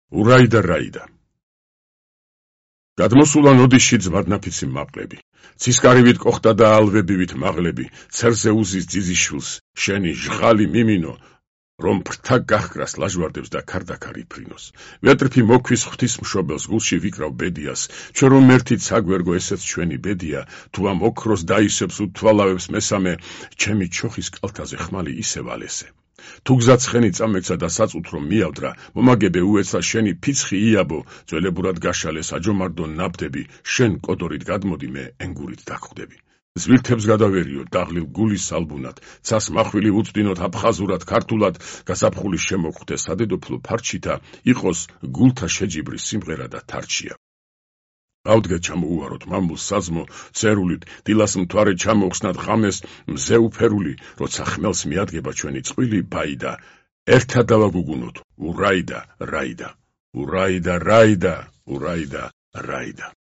ურაიდა რაიდა. გადმოსულა ნოდიში ძმადნაფიცი მაყლები, ცისკარივით კოხტა და ალვებივით მაღლები, ცერზე უზის ძიზიშვილს, შენი ჟღალი მიმინო, რომ ფრთა გახკრას ლაჟვარდებს და ქარდაქარ იფრინოს. ვეტრფი მოქვის ღვთის მშობელს, გულში ვიკრავ ბედიას, ჩვენ რომ ერთით საგვერგო ესეც ჩვენი ბედია, თუ ამ ოქროს დაისებს უთვალავებს მესამე, ჩემი ჩოხის კალთაზე ხმალი ისევ ალესე. თუ გზაცხენი წამეცა და საწუთრო მიავდრა, მომაგებე უეცა შენი ფიცხი იაბო, ძველებურად გაშალე საჯომარდო ნაბდები, შენ კოდორით გადმოდი მე ენგურით დაგხვდები. ზვირთებს გადავერიო დაღლილ გულის ალბუნად, ცას მახვილი უწდინოთ აფხაზურად ქართულად, გასაფხული შემოხვდე სადედოფლო ფარჩითა, იყოს გულთა შეჯიბრის სიმღერა და თარჩია. ავდგე ჩამოუვაროთ მამულს საზმო, ცერულით, დილას მთვარე ჩამოხსნათ ღამეს, მზე უფერული, როცა ხმელს მიადგება ჩვენი წყვილი ბაიდა, ერთად დავაგუგუნოთ, ურაიდა, რაიდა, ურაიდა, რაიდა, ურაიდა, რაიდა.